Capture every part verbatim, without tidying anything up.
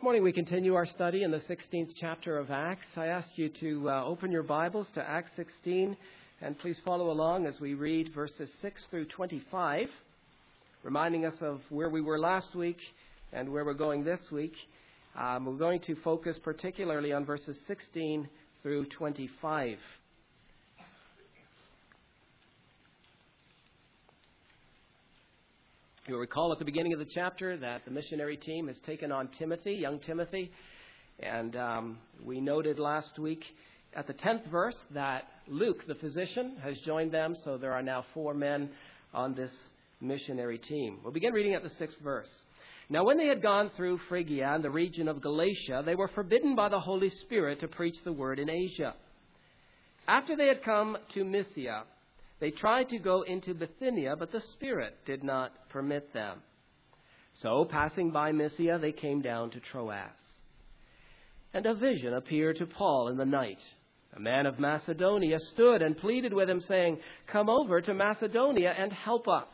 morning we continue our study in the sixteenth chapter of Acts. I ask you to uh, open your Bibles to Acts sixteen and please follow along as we read verses six through twenty-five, reminding us of where we were last week and where we're going this week. Um, we're going to focus particularly on verses sixteen through twenty-five. You'll recall at the beginning of the chapter that the missionary team has taken on Timothy, young Timothy. And um, we noted last week at the tenth verse that Luke, the physician, has joined them. So there are now four men on this missionary team. We'll begin reading at the sixth verse. Now when they had gone through Phrygia and the region of Galatia, they were forbidden by the Holy Spirit to preach the word in Asia. After they had come to Mysia, they tried to go into Bithynia, but the Spirit did not permit them. So, passing by Mysia, they came down to Troas. And a vision appeared to Paul in the night. A man of Macedonia stood and pleaded with him, saying, "Come over to Macedonia and help us."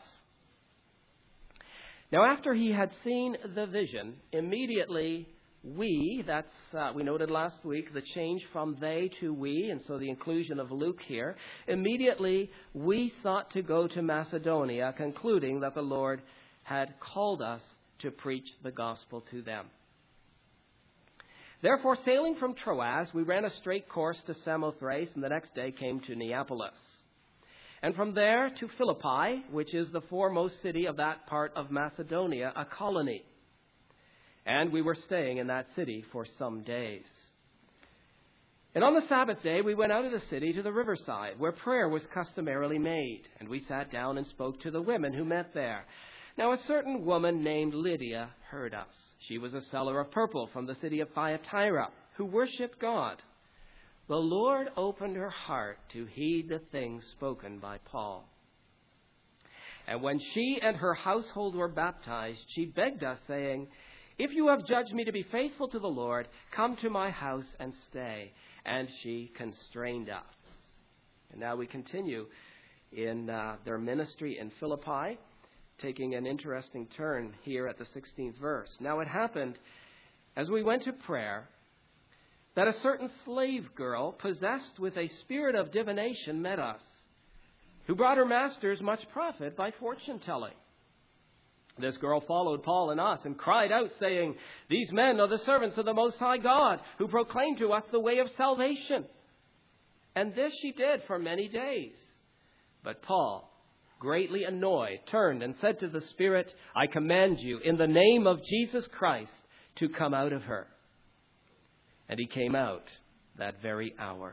Now, after he had seen the vision, immediately we, that's, uh, we noted last week, the change from they to we, and so the inclusion of Luke here. Immediately, we sought to go to Macedonia, concluding that the Lord had called us to preach the gospel to them. Therefore, sailing from Troas, we ran a straight course to Samothrace, and the next day came to Neapolis. And from there to Philippi, which is the foremost city of that part of Macedonia, a colony. And we were staying in that city for some days. And on the Sabbath day, we went out of the city to the riverside, where prayer was customarily made. And we sat down and spoke to the women who met there. Now a certain woman named Lydia heard us. She was a seller of purple from the city of Thyatira, who worshipped God. The Lord opened her heart to heed the things spoken by Paul. And when she and her household were baptized, she begged us, saying, "If you have judged me to be faithful to the Lord, come to my house and stay." And she constrained us. And now we continue in uh, their ministry in Philippi, taking an interesting turn here at the sixteenth verse. Now it happened, as we went to prayer, that a certain slave girl, possessed with a spirit of divination, met us, who brought her masters much profit by fortune-telling. This girl followed Paul and us and cried out, saying, "These men are the servants of the Most High God, who proclaim to us the way of salvation." And this she did for many days. But Paul, greatly annoyed, turned and said to the Spirit, "I command you, in the name of Jesus Christ, to come out of her." And he came out that very hour.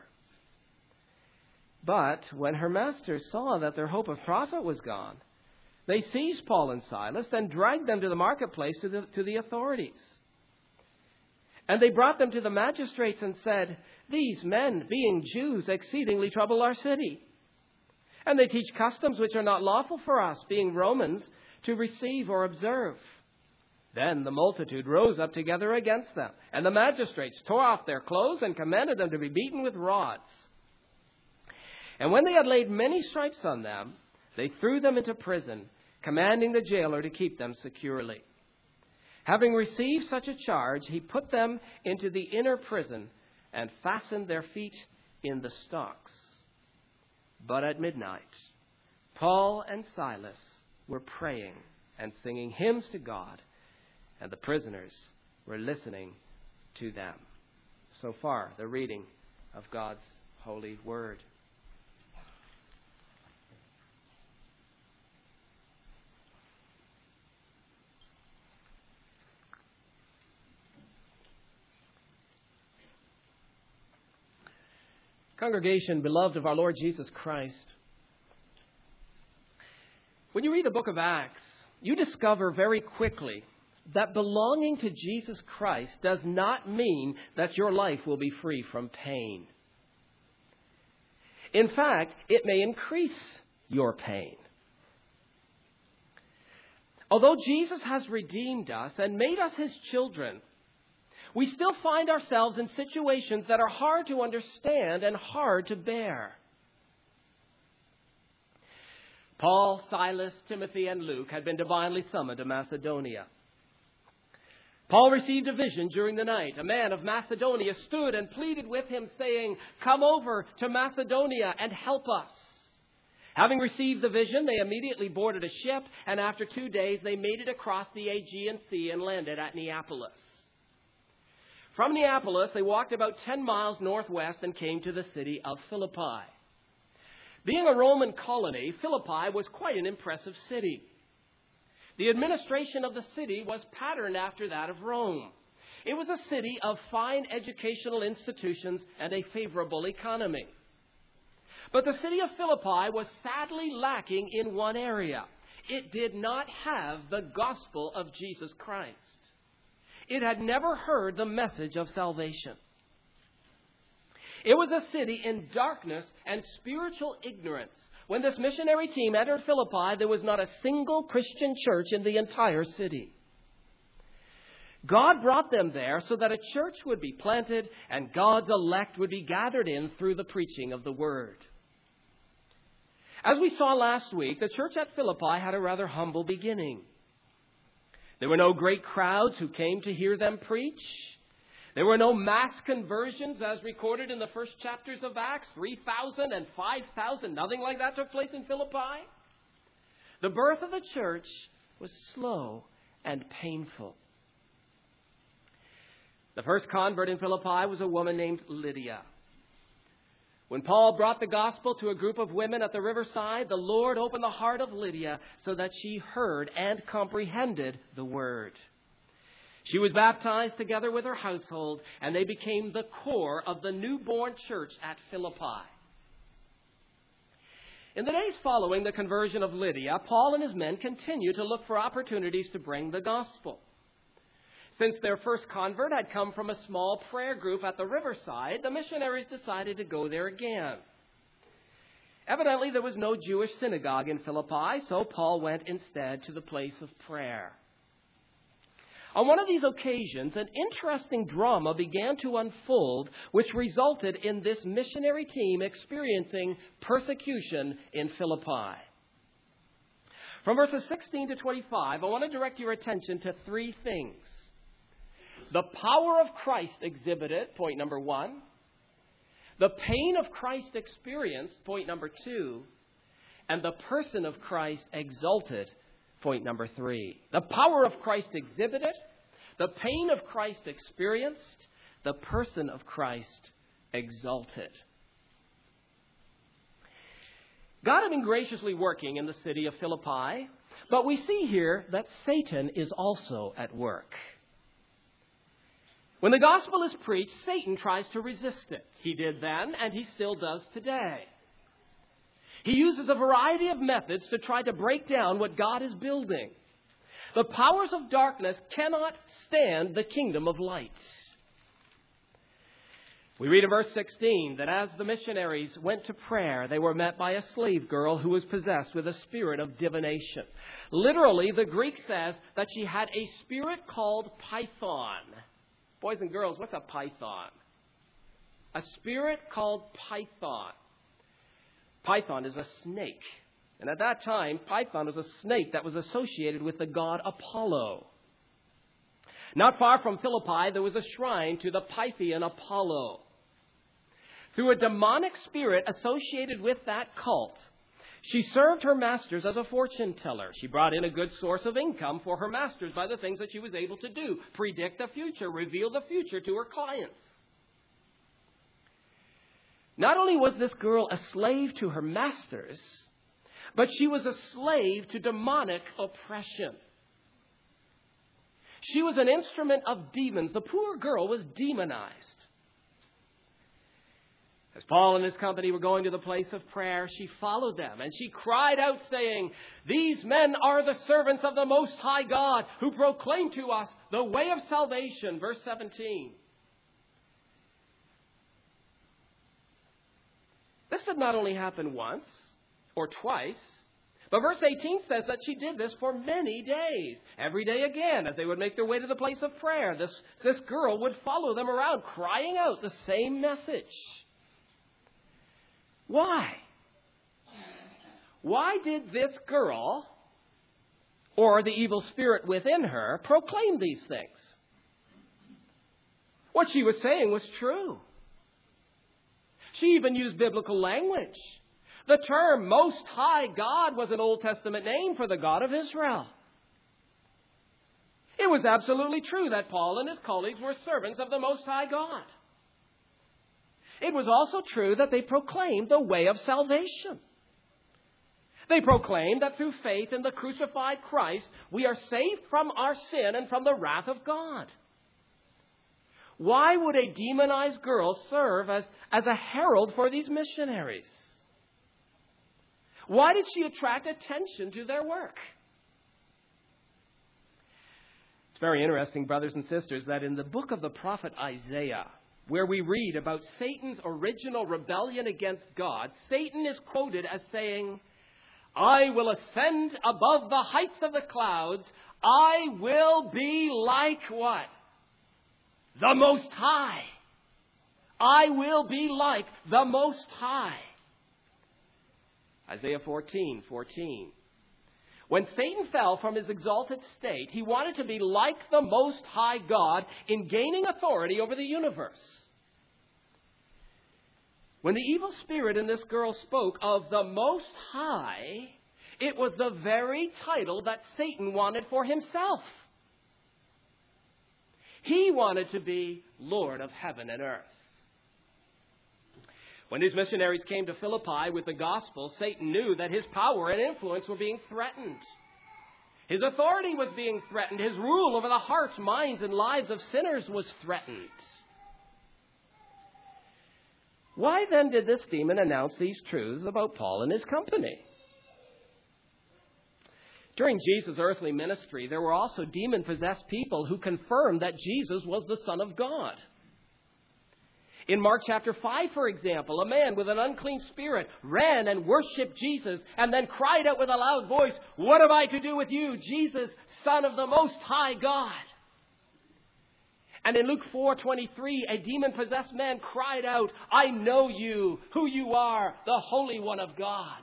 But when her masters saw that their hope of profit was gone, they seized Paul and Silas and dragged them to the marketplace to the, to the authorities. And they brought them to the magistrates and said, "These men, being Jews, exceedingly trouble our city. And they teach customs which are not lawful for us, being Romans, to receive or observe." Then the multitude rose up together against them, and the magistrates tore off their clothes and commanded them to be beaten with rods. And when they had laid many stripes on them, they threw them into prison, commanding the jailer to keep them securely. Having received such a charge, he put them into the inner prison and fastened their feet in the stocks. But at midnight, Paul and Silas were praying and singing hymns to God, and the prisoners were listening to them. So far, the reading of God's holy word. Congregation, beloved of our Lord Jesus Christ, when you read the book of Acts, you discover very quickly that belonging to Jesus Christ does not mean that your life will be free from pain. In fact, it may increase your pain. Although Jesus has redeemed us and made us his children, we still find ourselves in situations that are hard to understand and hard to bear. Paul, Silas, Timothy, and Luke had been divinely summoned to Macedonia. Paul received a vision during the night. A man of Macedonia stood and pleaded with him, saying, "Come over to Macedonia and help us." Having received the vision, they immediately boarded a ship, and after two days they made it across the Aegean Sea and landed at Neapolis. From Neapolis, they walked about ten miles northwest and came to the city of Philippi. Being a Roman colony, Philippi was quite an impressive city. The administration of the city was patterned after that of Rome. It was a city of fine educational institutions and a favorable economy. But the city of Philippi was sadly lacking in one area. It did not have the gospel of Jesus Christ. It had never heard the message of salvation. It was a city in darkness and spiritual ignorance. When this missionary team entered Philippi, there was not a single Christian church in the entire city. God brought them there so that a church would be planted and God's elect would be gathered in through the preaching of the word. As we saw last week, the church at Philippi had a rather humble beginning. There were no great crowds who came to hear them preach. There were no mass conversions as recorded in the first chapters of Acts. three thousand and five thousand. Nothing like that took place in Philippi. The birth of the church was slow and painful. The first convert in Philippi was a woman named Lydia. When Paul brought the gospel to a group of women at the riverside, the Lord opened the heart of Lydia so that she heard and comprehended the word. She was baptized together with her household, and they became the core of the newborn church at Philippi. In the days following the conversion of Lydia, Paul and his men continued to look for opportunities to bring the gospel. Since their first convert had come from a small prayer group at the riverside, the missionaries decided to go there again. Evidently, there was no Jewish synagogue in Philippi, so Paul went instead to the place of prayer. On one of these occasions, an interesting drama began to unfold, which resulted in this missionary team experiencing persecution in Philippi. From verses sixteen to twenty-five, I want to direct your attention to three things. The power of Christ exhibited, point number one. The pain of Christ experienced, point number two. And the person of Christ exalted, point number three. The power of Christ exhibited, the pain of Christ experienced, the person of Christ exalted. God had been graciously working in the city of Philippi, but we see here that Satan is also at work. When the gospel is preached, Satan tries to resist it. He did then, and he still does today. He uses a variety of methods to try to break down what God is building. The powers of darkness cannot stand the kingdom of light. We read in verse sixteen that as the missionaries went to prayer, they were met by a slave girl who was possessed with a spirit of divination. Literally, the Greek says that she had a spirit called Python. Boys and girls, what's a python? A spirit called Python. Python is a snake. And at that time, Python was a snake that was associated with the god Apollo. Not far from Philippi, there was a shrine to the Pythian Apollo. Through a demonic spirit associated with that cult, she served her masters as a fortune teller. She brought in a good source of income for her masters by the things that she was able to do. Predict the future, reveal the future to her clients. Not only was this girl a slave to her masters, but she was a slave to demonic oppression. She was an instrument of demons. The poor girl was demonized. As Paul and his company were going to the place of prayer, she followed them, and she cried out, saying, "These men are the servants of the Most High God, who proclaim to us the way of salvation." Verse seventeen. This had not only happened once or twice, but verse eighteen says that she did this for many days. Every day again, as they would make their way to the place of prayer, this, this girl would follow them around, crying out the same message. Why? Why did this girl, or the evil spirit within her, proclaim these things? What she was saying was true. She even used biblical language. The term Most High God was an Old Testament name for the God of Israel. It was absolutely true that Paul and his colleagues were servants of the Most High God. It was also true that they proclaimed the way of salvation. They proclaimed that through faith in the crucified Christ, we are saved from our sin and from the wrath of God. Why would a demonized girl serve as, as a herald for these missionaries? Why did she attract attention to their work? It's very interesting, brothers and sisters, that in the book of the prophet Isaiah, where we read about Satan's original rebellion against God, Satan is quoted as saying, I will ascend above the heights of the clouds. I will be like what? The Most High. I will be like the Most High. Isaiah fourteen fourteen. When Satan fell from his exalted state, he wanted to be like the Most High God in gaining authority over the universe. When the evil spirit in this girl spoke of the Most High, it was the very title that Satan wanted for himself. He wanted to be Lord of heaven and earth. When these missionaries came to Philippi with the gospel, Satan knew that his power and influence were being threatened. His authority was being threatened. His rule over the hearts, minds, and lives of sinners was threatened. Why then did this demon announce these truths about Paul and his company? During Jesus' earthly ministry, there were also demon-possessed people who confirmed that Jesus was the Son of God. In Mark chapter five, for example, a man with an unclean spirit ran and worshipped Jesus and then cried out with a loud voice, What have I to do with you, Jesus, Son of the Most High God? And in Luke four twenty-three, a demon-possessed man cried out, I know you, who you are, the Holy One of God.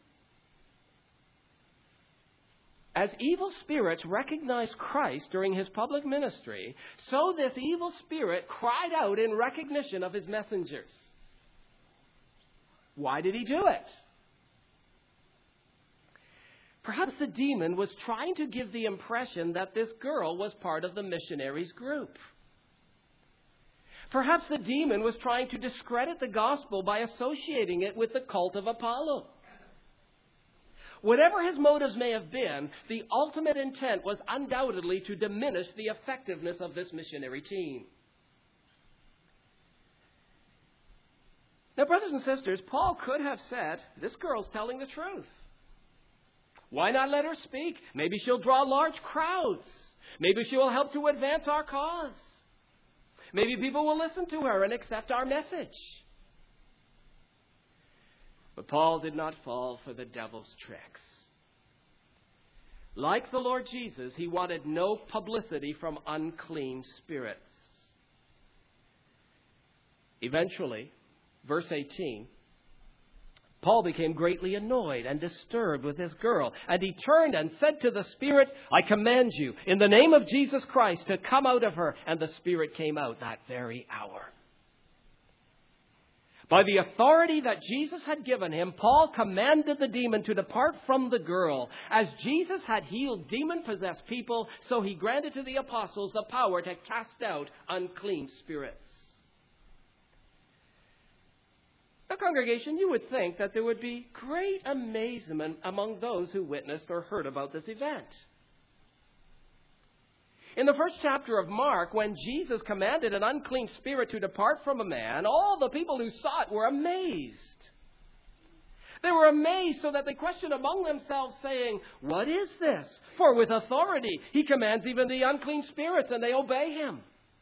As evil spirits recognized Christ during his public ministry, so this evil spirit cried out in recognition of his messengers. Why did he do it? Perhaps the demon was trying to give the impression that this girl was part of the missionaries' group. Perhaps the demon was trying to discredit the gospel by associating it with the cult of Apollo. Whatever his motives may have been, the ultimate intent was undoubtedly to diminish the effectiveness of this missionary team. Now, brothers and sisters, Paul could have said, this girl's telling the truth. Why not let her speak? Maybe she'll draw large crowds. Maybe she will help to advance our cause. Maybe people will listen to her and accept our message. But Paul did not fall for the devil's tricks. Like the Lord Jesus, he wanted no publicity from unclean spirits. Eventually, verse eighteen, Paul became greatly annoyed and disturbed with this girl, and he turned and said to the spirit, I command you, in the name of Jesus Christ, to come out of her. And the spirit came out that very hour. By the authority that Jesus had given him, Paul commanded the demon to depart from the girl. As Jesus had healed demon-possessed people, so he granted to the apostles the power to cast out unclean spirits. Now, congregation, you would think that there would be great amazement among those who witnessed or heard about this event. In the first chapter of Mark, when Jesus commanded an unclean spirit to depart from a man, all the people who saw it were amazed. They were amazed so that they questioned among themselves, saying, What is this? For with authority he commands even the unclean spirits, and they obey him.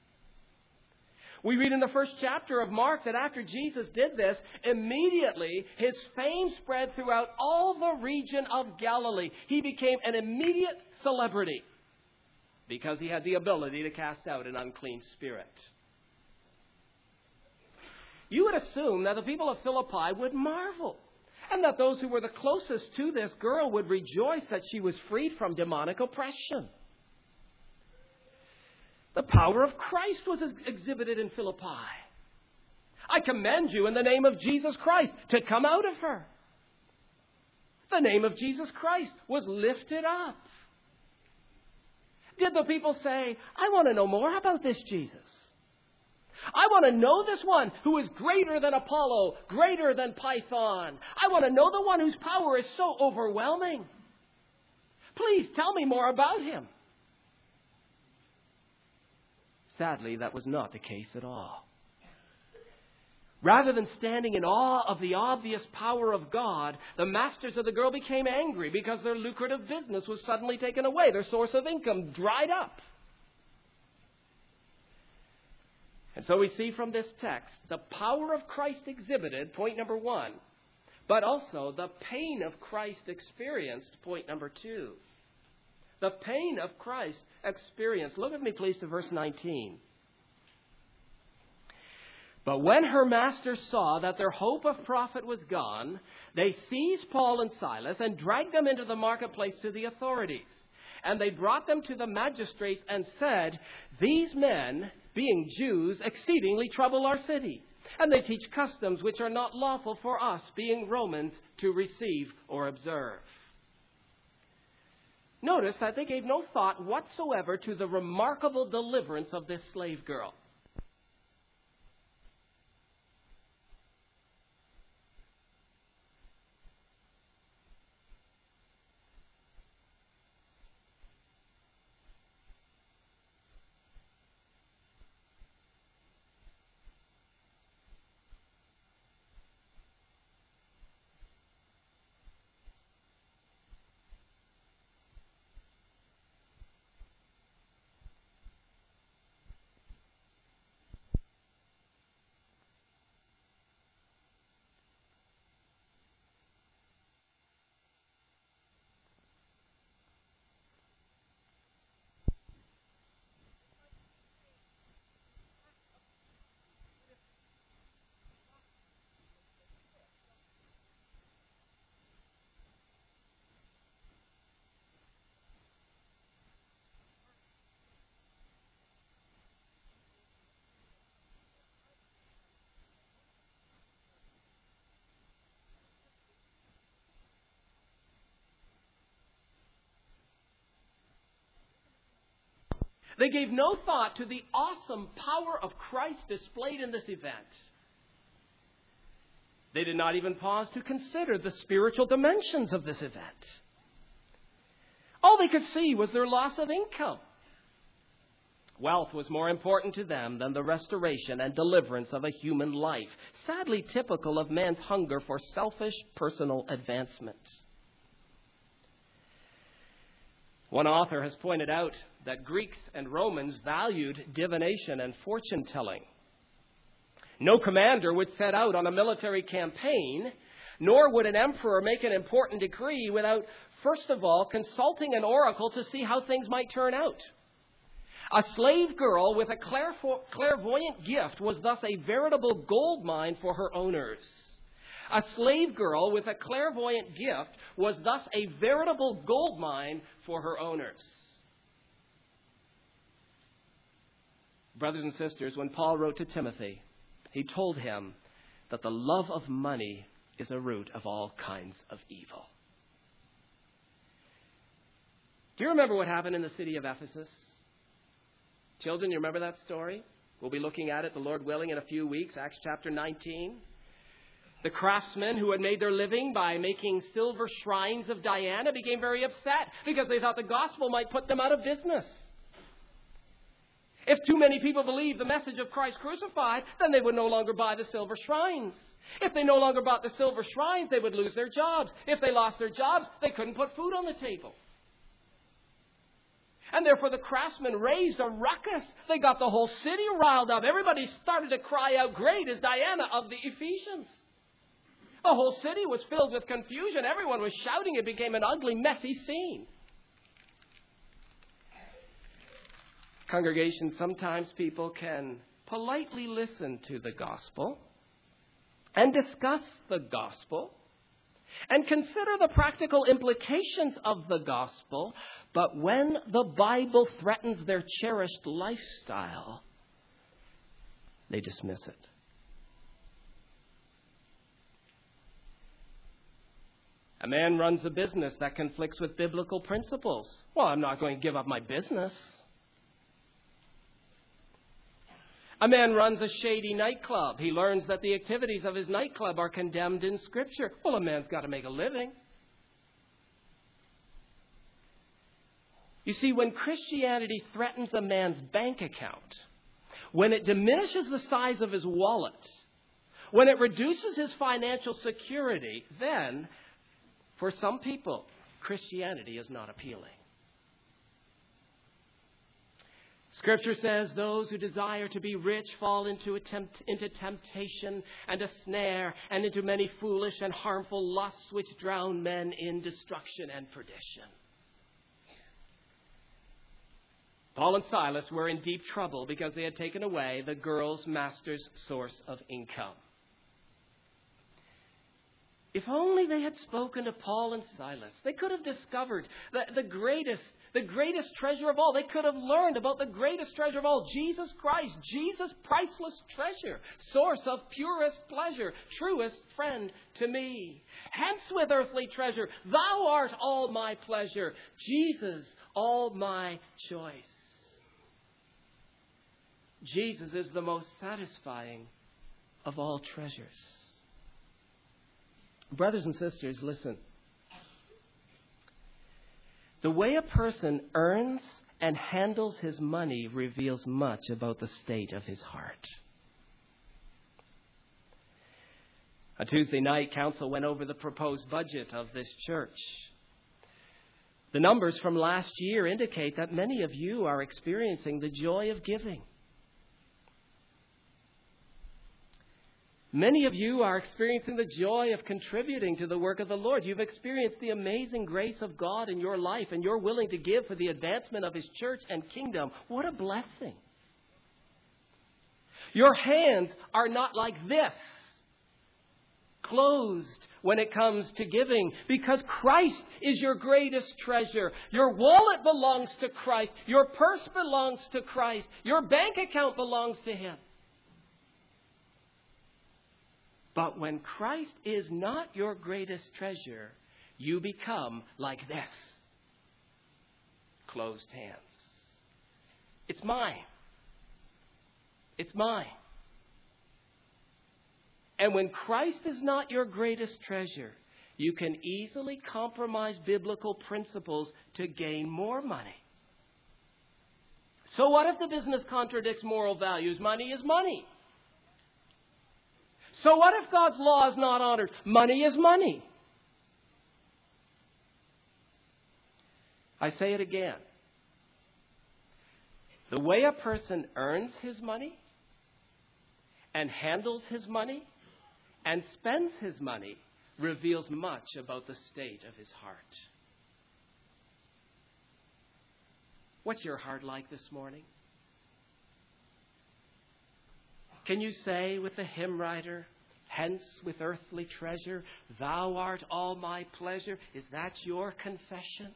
We read in the first chapter of Mark that after Jesus did this, immediately his fame spread throughout all the region of Galilee. He became an immediate celebrity, because he had the ability to cast out an unclean spirit. You would assume that the people of Philippi would marvel, and that those who were the closest to this girl would rejoice that she was freed from demonic oppression. The power of Christ was ex- exhibited in Philippi. I command you in the name of Jesus Christ to come out of her. The name of Jesus Christ was lifted up. Did the people say, I want to know more about this Jesus? I want to know this one who is greater than Apollo, greater than Python. I want to know the one whose power is so overwhelming. Please tell me more about him. Sadly, that was not the case at all. Rather than standing in awe of the obvious power of God, the masters of the girl became angry because their lucrative business was suddenly taken away. Their source of income dried up. And so we see from this text the power of Christ exhibited, point number one, but also the pain of Christ experienced, point number two. The pain of Christ experienced. Look with me, please, to verse nineteen. But when her masters saw that their hope of profit was gone, they seized Paul and Silas and dragged them into the marketplace to the authorities. And they brought them to the magistrates and said, these men, being Jews, exceedingly trouble our city. And they teach customs which are not lawful for us, being Romans, to receive or observe. Notice that they gave no thought whatsoever to the remarkable deliverance of this slave girl. They gave no thought to the awesome power of Christ displayed in this event. They did not even pause to consider the spiritual dimensions of this event. All they could see was their loss of income. Wealth was more important to them than the restoration and deliverance of a human life, sadly typical of man's hunger for selfish personal advancement. One author has pointed out that Greeks and Romans valued divination and fortune-telling. No commander would set out on a military campaign, nor would an emperor make an important decree without, first of all, consulting an oracle to see how things might turn out. A slave girl with a clairvoyant gift was thus a veritable gold mine for her owners. A slave girl with a clairvoyant gift was thus a veritable gold mine for her owners. Brothers and sisters, when Paul wrote to Timothy, he told him that the love of money is a root of all kinds of evil. Do you remember what happened in the city of Ephesus? Children, you remember that story? We'll be looking at it, the Lord willing, in a few weeks, Acts chapter nineteen. The craftsmen who had made their living by making silver shrines of Diana became very upset because they thought the gospel might put them out of business. If too many people believed the message of Christ crucified, then they would no longer buy the silver shrines. If they no longer bought the silver shrines, they would lose their jobs. If they lost their jobs, they couldn't put food on the table. And therefore the craftsmen raised a ruckus. They got the whole city riled up. Everybody started to cry out, "Great is Diana of the Ephesians." The whole city was filled with confusion. Everyone was shouting. It became an ugly, messy scene. Congregation, sometimes people can politely listen to the gospel and discuss the gospel and consider the practical implications of the gospel. But when the Bible threatens their cherished lifestyle, they dismiss it. A man runs a business that conflicts with biblical principles. Well, I'm not going to give up my business. A man runs a shady nightclub. He learns that the activities of his nightclub are condemned in Scripture. Well, a man's got to make a living. You see, when Christianity threatens a man's bank account, when it diminishes the size of his wallet, when it reduces his financial security, then, for some people, Christianity is not appealing. Scripture says those who desire to be rich fall into, a tempt, into temptation and a snare and into many foolish and harmful lusts which drown men in destruction and perdition. Paul and Silas were in deep trouble because they had taken away the girl's master's source of income. If only they had spoken to Paul and Silas, they could have discovered the, the greatest, the greatest treasure of all. They could have learned about the greatest treasure of all, Jesus Christ, Jesus' priceless treasure, source of purest pleasure, truest friend to me. Hence with earthly treasure, thou art all my pleasure, Jesus, all my choice. Jesus is the most satisfying of all treasures. Brothers and sisters, listen. The way a person earns and handles his money reveals much about the state of his heart. On Tuesday night, council went over the proposed budget of this church. The numbers from last year indicate that many of you are experiencing the joy of giving. Many of you are experiencing the joy of contributing to the work of the Lord. You've experienced the amazing grace of God in your life, and you're willing to give for the advancement of His church and kingdom. What a blessing. Your hands are not like this, closed when it comes to giving, because Christ is your greatest treasure. Your wallet belongs to Christ. Your purse belongs to Christ. Your bank account belongs to Him. But when Christ is not your greatest treasure, you become like this. Closed hands. It's mine. It's mine. And when Christ is not your greatest treasure, you can easily compromise biblical principles to gain more money. So what if the business contradicts moral values? Money is money. So what if God's law is not honored? Money is money. I say it again. The way a person earns his money and handles his money and spends his money reveals much about the state of his heart. What's your heart like this morning? Can you say with the hymn writer, hence with earthly treasure, thou art all my pleasure? Is that your confession?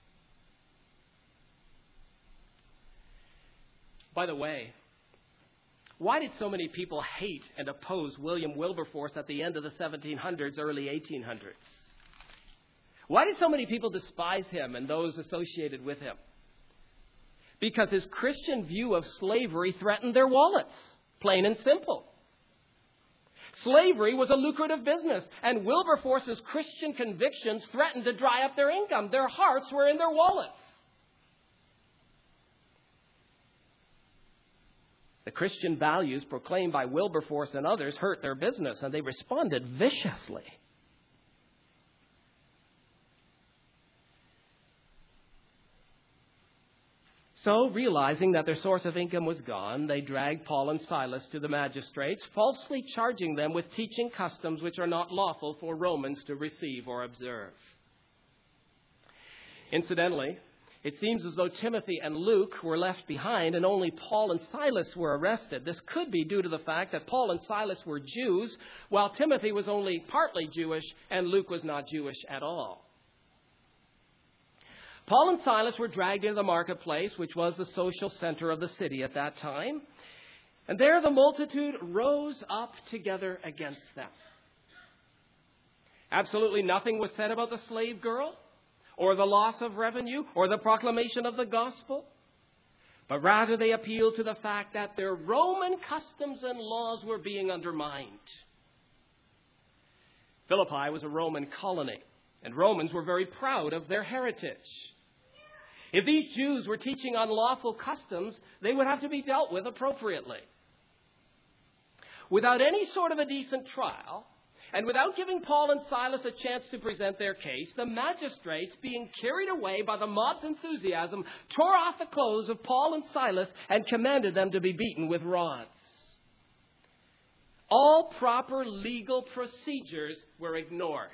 By the way, why did so many people hate and oppose William Wilberforce at the end of the seventeen hundreds, early eighteen hundreds? Why did so many people despise him and those associated with him? Because his Christian view of slavery threatened their wallets. Plain and simple. Slavery was a lucrative business, and Wilberforce's Christian convictions threatened to dry up their income. Their hearts were in their wallets. The Christian values proclaimed by Wilberforce and others hurt their business, and they responded viciously. So, realizing that their source of income was gone, they dragged Paul and Silas to the magistrates, falsely charging them with teaching customs which are not lawful for Romans to receive or observe. Incidentally, It seems as though Timothy and Luke were left behind and only Paul and Silas were arrested. This could be due to the fact that Paul and Silas were Jews, while Timothy was only partly Jewish and Luke was not Jewish at all. Paul and Silas were dragged into the marketplace, which was the social center of the city at that time. And there the multitude rose up together against them. Absolutely nothing was said about the slave girl, or the loss of revenue, or the proclamation of the gospel. But rather they appealed to the fact that their Roman customs and laws were being undermined. Philippi was a Roman colony, and Romans were very proud of their heritage. If these Jews were teaching unlawful customs, they would have to be dealt with appropriately. Without any sort of a decent trial, and without giving Paul and Silas a chance to present their case, the magistrates, being carried away by the mob's enthusiasm, tore off the clothes of Paul and Silas and commanded them to be beaten with rods. All proper legal procedures were ignored.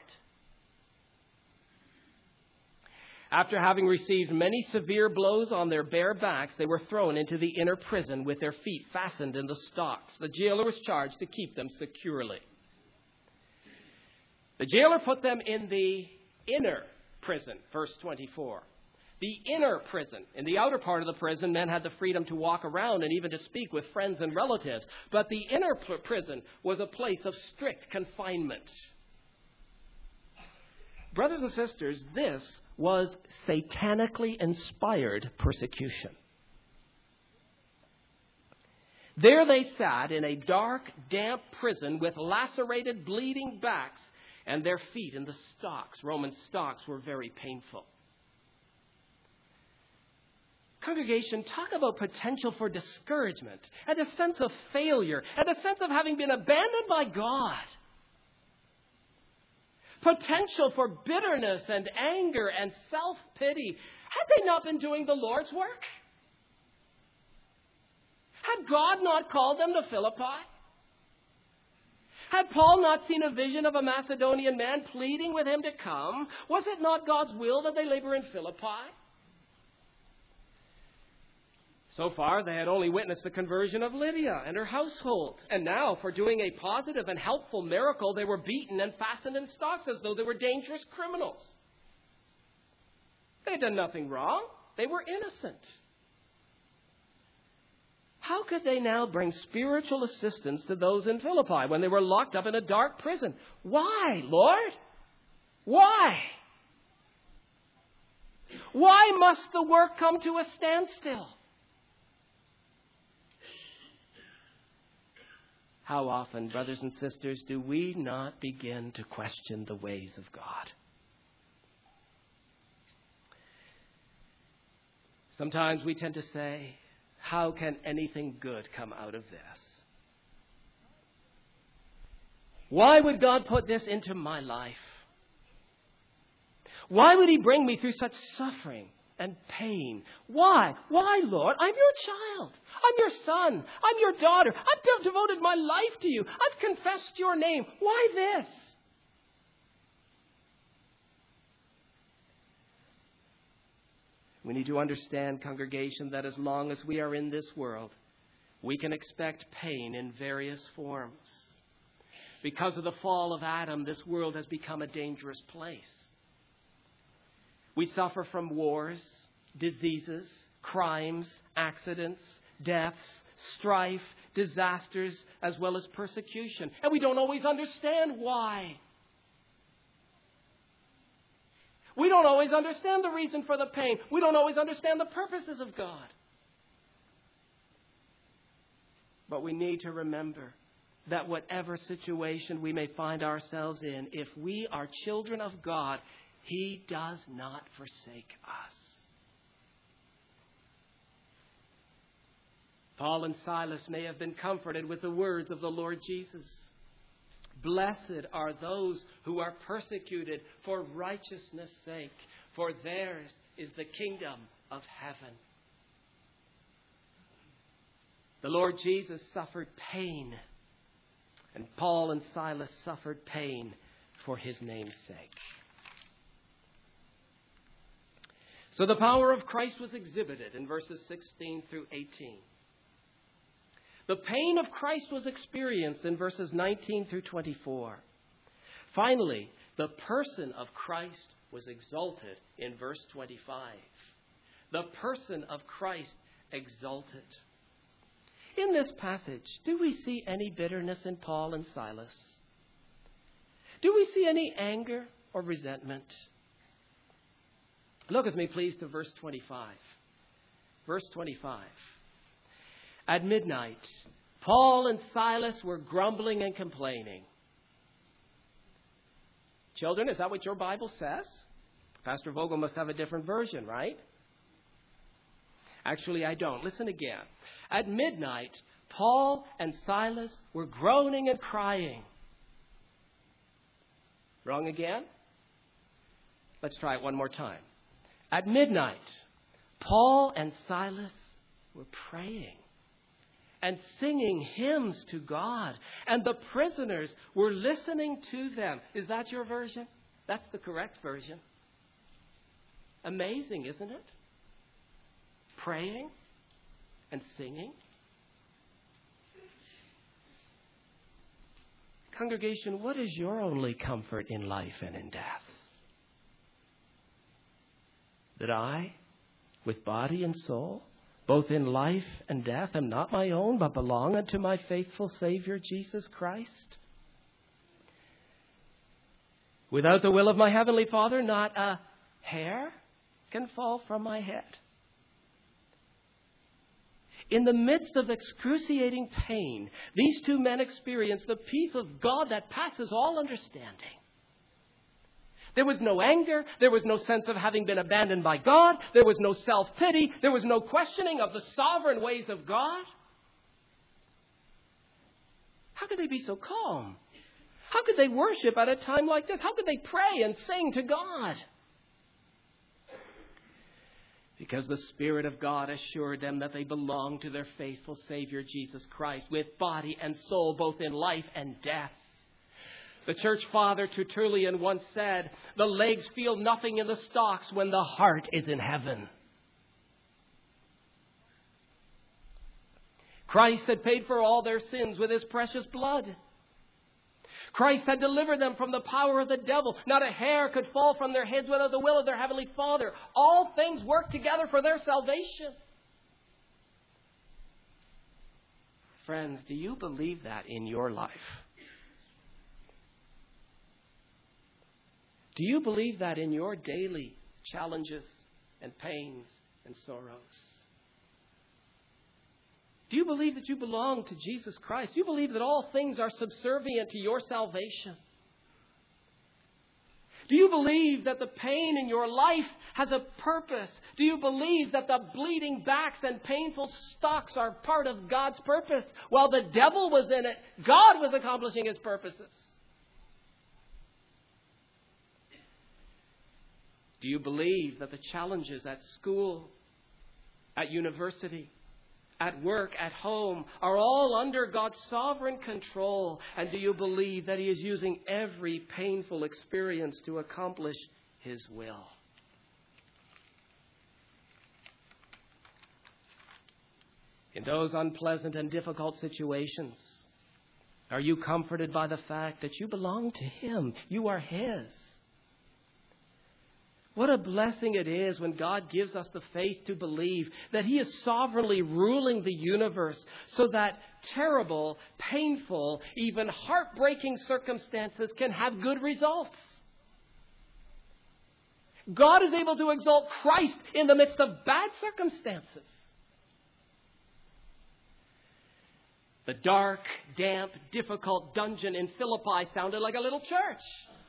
After having received many severe blows on their bare backs, they were thrown into the inner prison with their feet fastened in the stocks. The jailer was charged to keep them securely. The jailer put them in the inner prison, verse twenty-four. The inner prison. In the outer part of the prison, men had the freedom to walk around and even to speak with friends and relatives. But the inner prison was a place of strict confinement. Brothers and sisters, this was satanically inspired persecution. There they sat in a dark, damp prison with lacerated, bleeding backs and their feet in the stocks. Roman stocks were very painful. Congregation, talk about potential for discouragement and a sense of failure and a sense of having been abandoned by God. Potential for bitterness and anger and self-pity. Had they not been doing the Lord's work? Had God not called them to Philippi? Had Paul not seen a vision of a Macedonian man pleading with him to come? Was it not God's will that they labor in Philippi? So far, they had only witnessed the conversion of Lydia and her household. And now, for doing a positive and helpful miracle, they were beaten and fastened in stocks as though they were dangerous criminals. They had done nothing wrong. They were innocent. How could they now bring spiritual assistance to those in Philippi when they were locked up in a dark prison? Why, Lord? Why? Why must the work come to a standstill? How often, brothers and sisters, do we not begin to question the ways of God? Sometimes we tend to say, how can anything good come out of this? Why would God put this into my life? Why would He bring me through such suffering and pain? Why? Why, Lord? I'm your child. I'm your son. I'm your daughter. I've devoted my life to you. I've confessed your name. Why this? We need to understand, congregation, that as long as we are in this world, we can expect pain in various forms. Because of the fall of Adam, this world has become a dangerous place. We suffer from wars, diseases, crimes, accidents, deaths, strife, disasters, as well as persecution. And we don't always understand why. We don't always understand the reason for the pain. We don't always understand the purposes of God. But we need to remember that whatever situation we may find ourselves in, if we are children of God, He does not forsake us. Paul and Silas may have been comforted with the words of the Lord Jesus. Blessed are those who are persecuted for righteousness' sake, for theirs is the kingdom of heaven. The Lord Jesus suffered pain, and Paul and Silas suffered pain for His name's sake. So the power of Christ was exhibited in verses sixteen through eighteen. The pain of Christ was experienced in verses nineteen through twenty-four. Finally, the person of Christ was exalted in verse twenty-five. The person of Christ exalted. In this passage, do we see any bitterness in Paul and Silas? Do we see any anger or resentment? Look with me, please, to verse twenty-five. Verse twenty-five. At midnight, Paul and Silas were grumbling and complaining. Children, is that what your Bible says? Pastor Vogel must have a different version, right? Actually, I don't. Listen again. At midnight, Paul and Silas were groaning and crying. Wrong again? Let's try it one more time. At midnight, Paul and Silas were praying and singing hymns to God, and the prisoners were listening to them. Is that your version? That's the correct version. Amazing, isn't it? Praying and singing. Congregation, what is your only comfort in life and in death? That I, with body and soul, both in life and death, am not my own, but belong unto my faithful Savior, Jesus Christ? Without the will of my Heavenly Father, not a hair can fall from my head. In the midst of excruciating pain, these two men experienced the peace of God that passes all understanding. There was no anger. There was no sense of having been abandoned by God. There was no self-pity. There was no questioning of the sovereign ways of God. How could they be so calm? How could they worship at a time like this? How could they pray and sing to God? Because the Spirit of God assured them that they belonged to their faithful Savior, Jesus Christ, with body and soul, both in life and death. The church father Tertullian once said, "The legs feel nothing in the stocks when the heart is in heaven." Christ had paid for all their sins with his precious blood. Christ had delivered them from the power of the devil. Not a hair could fall from their heads without the will of their Heavenly Father. All things work together for their salvation. Friends, do you believe that in your life? Do you believe that in your daily challenges and pains and sorrows? Do you believe that you belong to Jesus Christ? Do you believe that all things are subservient to your salvation? Do you believe that the pain in your life has a purpose? Do you believe that the bleeding backs and painful stalks are part of God's purpose? While the devil was in it, God was accomplishing his purposes. Do you believe that the challenges at school, at university, at work, at home, are all under God's sovereign control? And do you believe that he is using every painful experience to accomplish his will? In those unpleasant and difficult situations, are you comforted by the fact that you belong to him? You are his. What a blessing it is when God gives us the faith to believe that he is sovereignly ruling the universe so that terrible, painful, even heartbreaking circumstances can have good results. God is able to exalt Christ in the midst of bad circumstances. The dark, damp, difficult dungeon in Philippi sounded like a little church.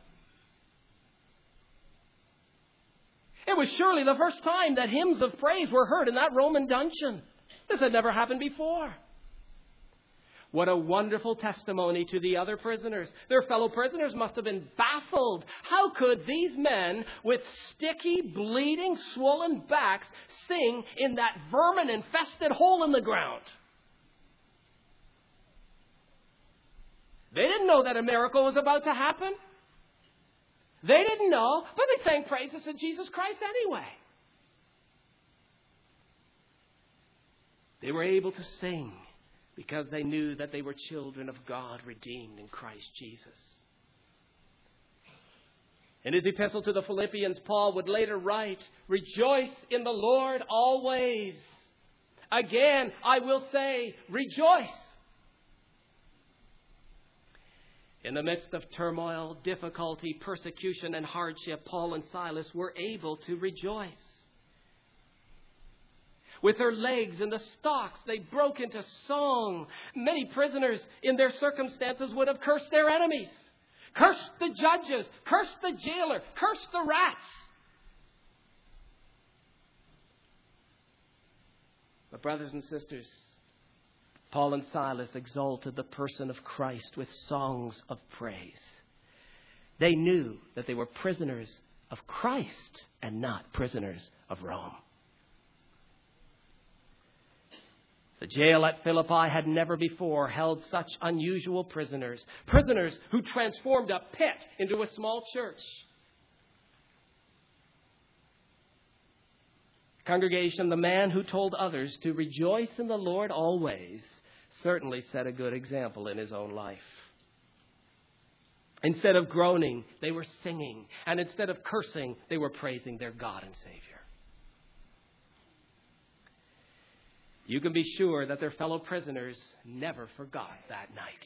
It was surely the first time that hymns of praise were heard in that Roman dungeon. This had never happened before. What a wonderful testimony to the other prisoners. Their fellow prisoners must have been baffled. How could these men with sticky, bleeding, swollen backs sing in that vermin-infested hole in the ground? They didn't know that a miracle was about to happen. They didn't know, but they sang praises to Jesus Christ anyway. They were able to sing because they knew that they were children of God, redeemed in Christ Jesus. In his epistle to the Philippians, Paul would later write, "Rejoice in the Lord always. Again, I will say, rejoice." In the midst of turmoil, difficulty, persecution, and hardship, Paul and Silas were able to rejoice. With their legs in the stocks, they broke into song. Many prisoners in their circumstances would have cursed their enemies, cursed the judges, cursed the jailer, cursed the rats. But brothers and sisters, Paul and Silas exalted the person of Christ with songs of praise. They knew that they were prisoners of Christ and not prisoners of Rome. The jail at Philippi had never before held such unusual prisoners, prisoners who transformed a pit into a small church. Congregation, the man who told others to rejoice in the Lord always certainly set a good example in his own life. Instead of groaning, they were singing. And instead of cursing, they were praising their God and Savior. You can be sure that their fellow prisoners never forgot that night.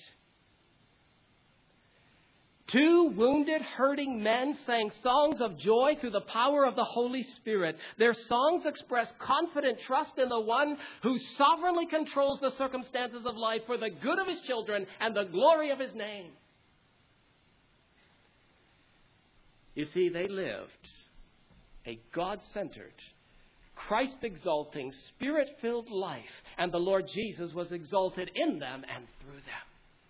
Two wounded, hurting men sang songs of joy through the power of the Holy Spirit. Their songs express confident trust in the one who sovereignly controls the circumstances of life for the good of his children and the glory of his name. You see, they lived a God-centered, Christ-exalting, Spirit-filled life, and the Lord Jesus was exalted in them and through them.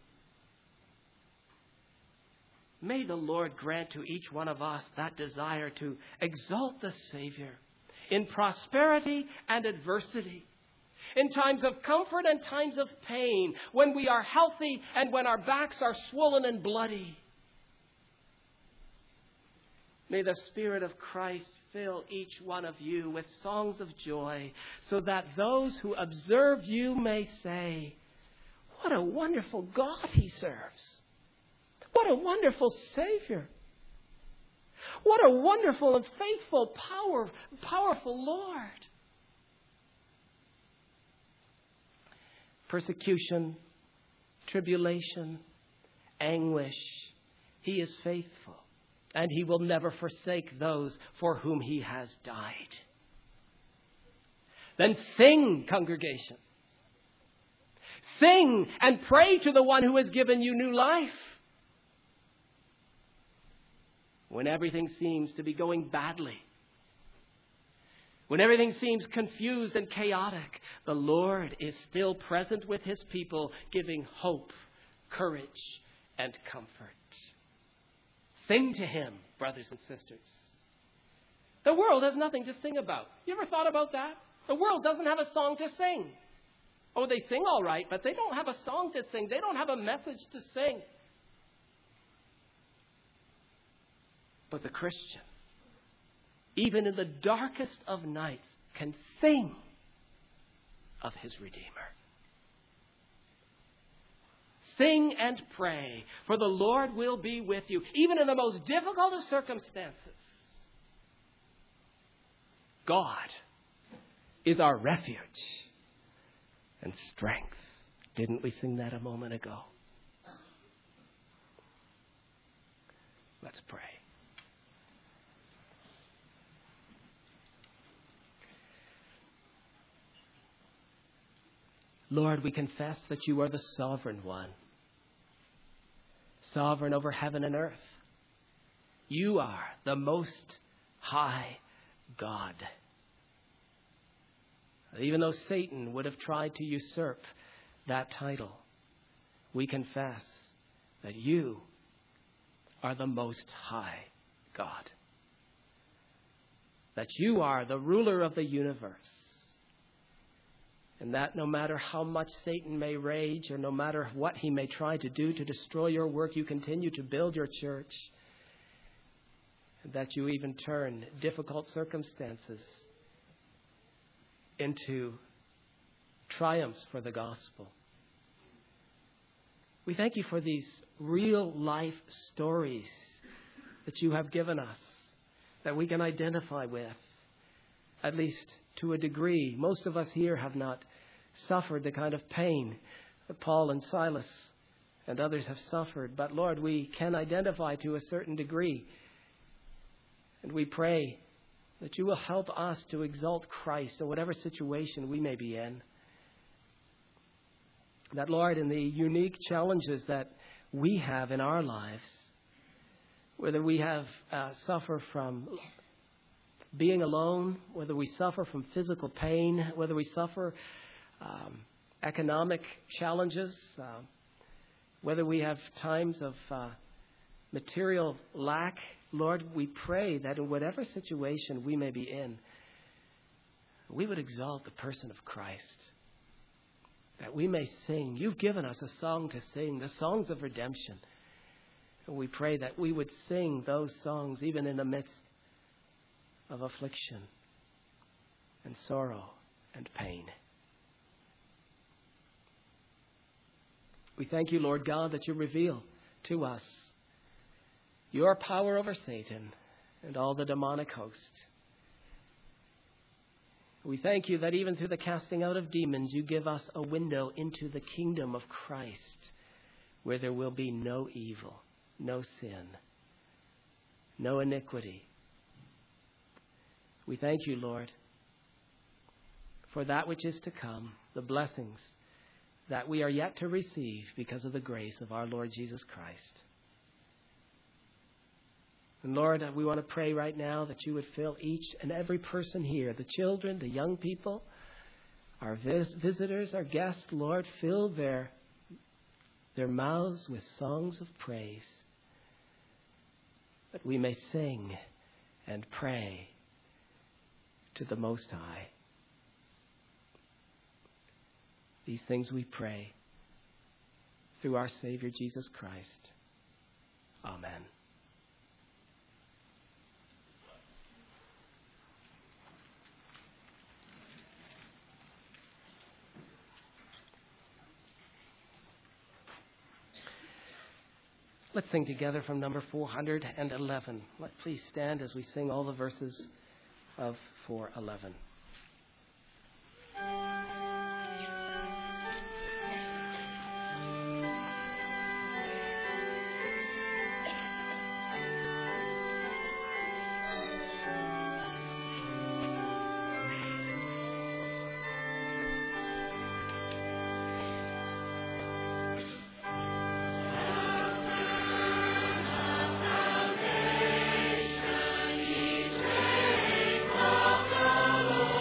May the Lord grant to each one of us that desire to exalt the Savior in prosperity and adversity, in times of comfort and times of pain, when we are healthy and when our backs are swollen and bloody. May the Spirit of Christ fill each one of you with songs of joy, so that those who observe you may say, "What a wonderful God he serves. What a wonderful Savior. What a wonderful and faithful, power, powerful Lord." Persecution, tribulation, anguish, he is faithful. And he will never forsake those for whom he has died. Then sing, congregation. Sing and pray to the one who has given you new life. When everything seems to be going badly, when everything seems confused and chaotic, the Lord is still present with his people, giving hope, courage, and comfort. Sing to him, brothers and sisters. The world has nothing to sing about. You ever thought about that? The world doesn't have a song to sing. Oh, they sing all right, but they don't have a song to sing. They don't have a message to sing. But the Christian, even in the darkest of nights, can sing of his Redeemer. Sing and pray, for the Lord will be with you, even in the most difficult of circumstances. God is our refuge and strength. Didn't we sing that a moment ago? Let's pray. Lord, we confess that you are the sovereign one, sovereign over heaven and earth. You are the most high God. Even though Satan would have tried to usurp that title, we confess that you are the most high God. That you are the ruler of the universe. And that no matter how much Satan may rage, or no matter what he may try to do to destroy your work, you continue to build your church. And that you even turn difficult circumstances into triumphs for the gospel. We thank you for these real life stories that you have given us that we can identify with, at least to a degree. Most of us here have not suffered the kind of pain that Paul and Silas and others have suffered. But Lord, we can identify to a certain degree. And we pray that you will help us to exalt Christ in whatever situation we may be in. That, Lord, in the unique challenges that we have in our lives, whether we have uh, suffer from being alone, whether we suffer from physical pain, whether we suffer um, economic challenges, uh, whether we have times of uh, material lack, Lord, we pray that in whatever situation we may be in, we would exalt the person of Christ, that we may sing. You've given us a song to sing, the songs of redemption. And we pray that we would sing those songs even in the midst of affliction and sorrow and pain. We thank you, Lord God, that you reveal to us your power over Satan and all the demonic host. We thank you that even through the casting out of demons, you give us a window into the kingdom of Christ, where there will be no evil, no sin, no iniquity. We thank you, Lord, for that which is to come, the blessings that we are yet to receive because of the grace of our Lord Jesus Christ. And Lord, we want to pray right now that you would fill each and every person here, the children, the young people, our vis- visitors, our guests, Lord, fill their, their mouths with songs of praise, that we may sing and pray to the Most High. These things we pray through our Savior Jesus Christ. Amen. Let's sing together from number four hundred eleven. Let please stand as we sing all the verses of four eleven. Lord.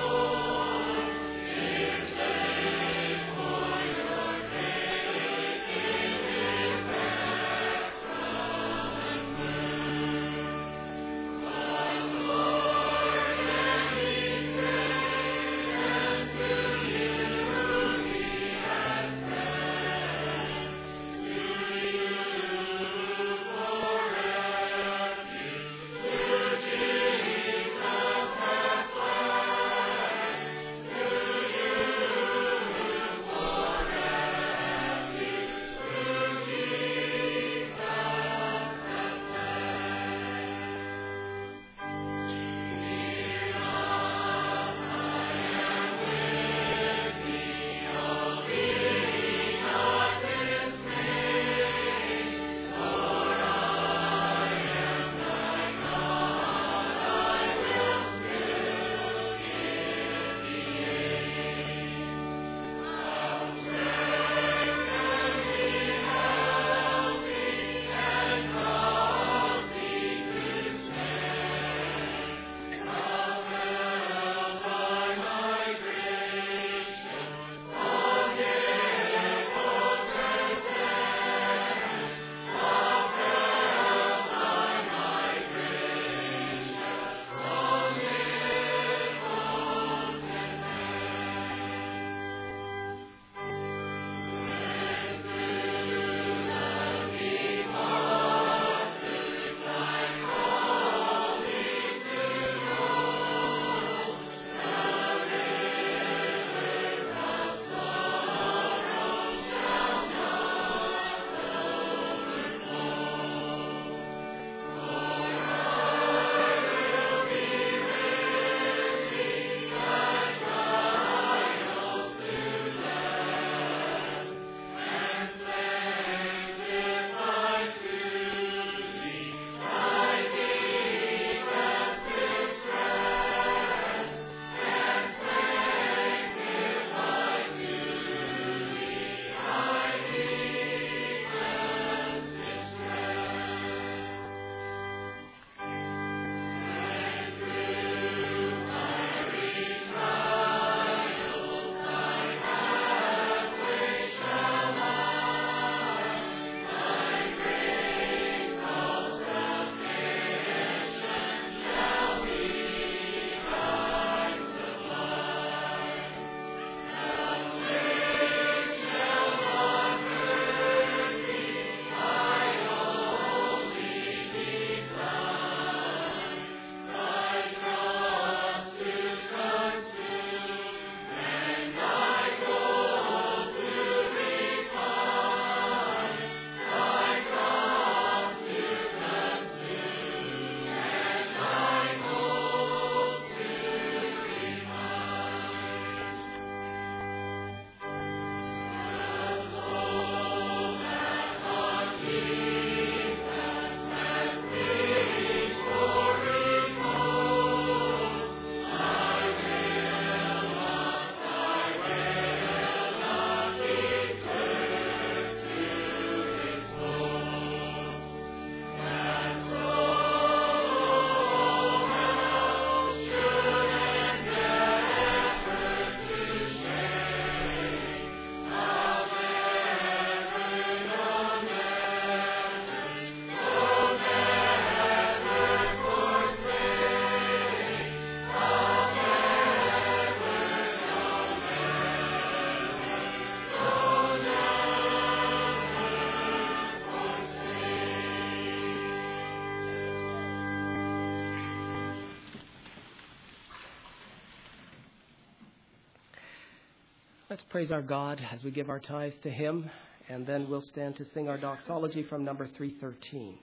Let's praise our God as we give our tithes to him, and then we'll stand to sing our doxology from number three thirteen.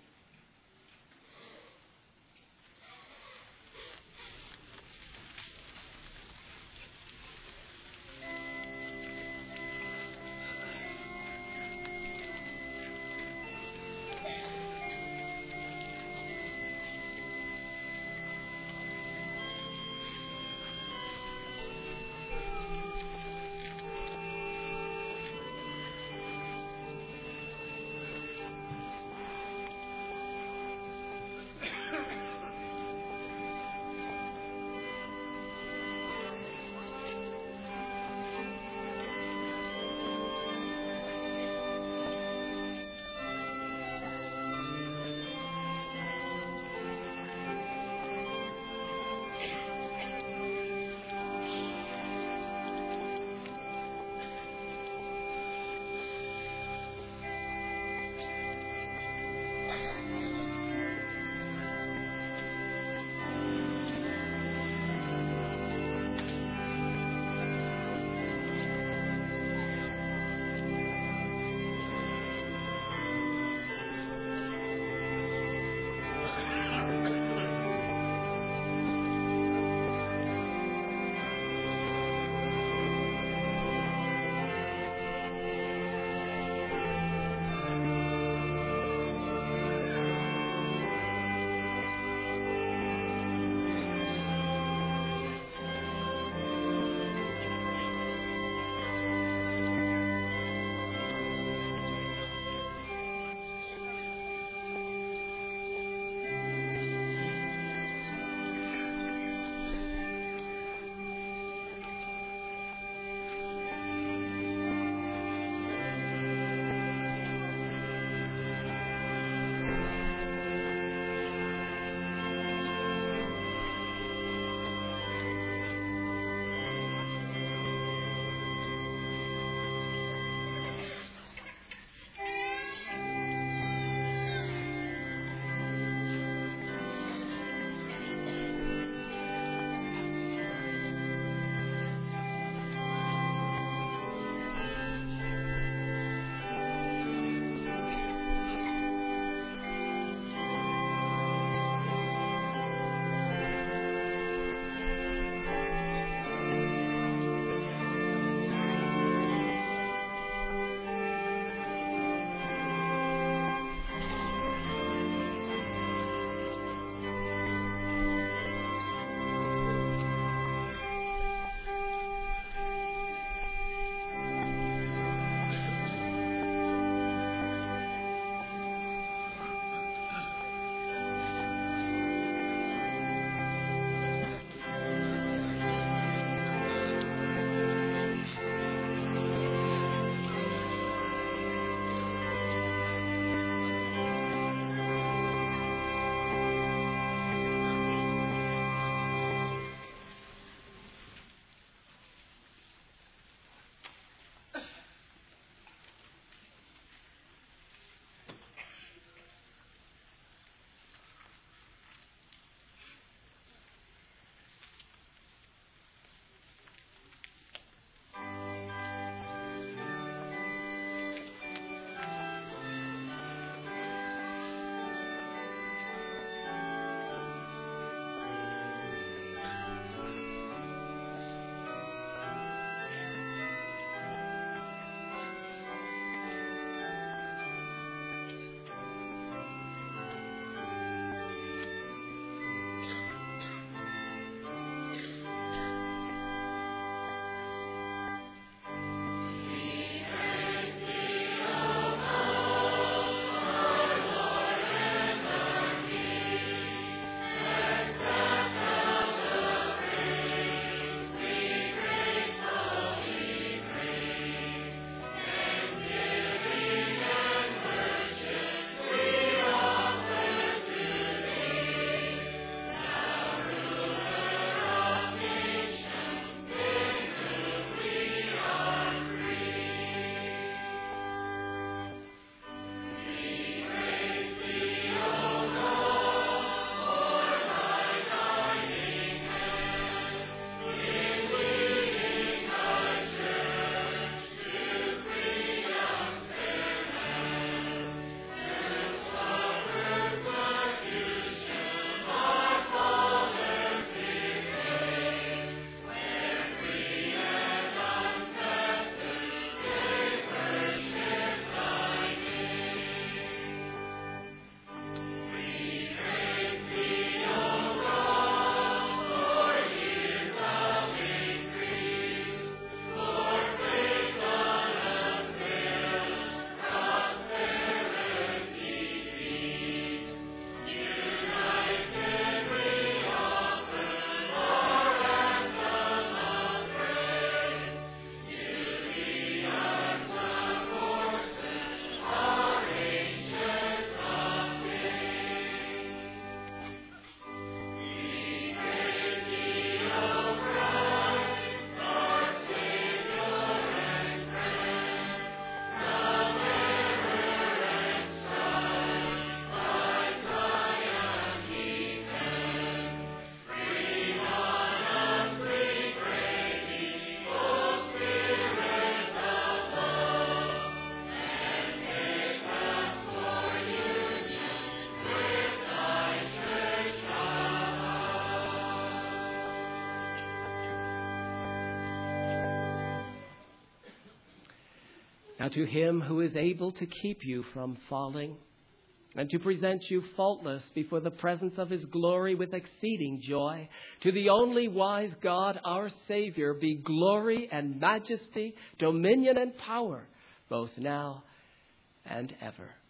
Now to him who is able to keep you from falling and to present you faultless before the presence of his glory with exceeding joy, to the only wise God, our Savior, be glory and majesty, dominion and power, both now and ever.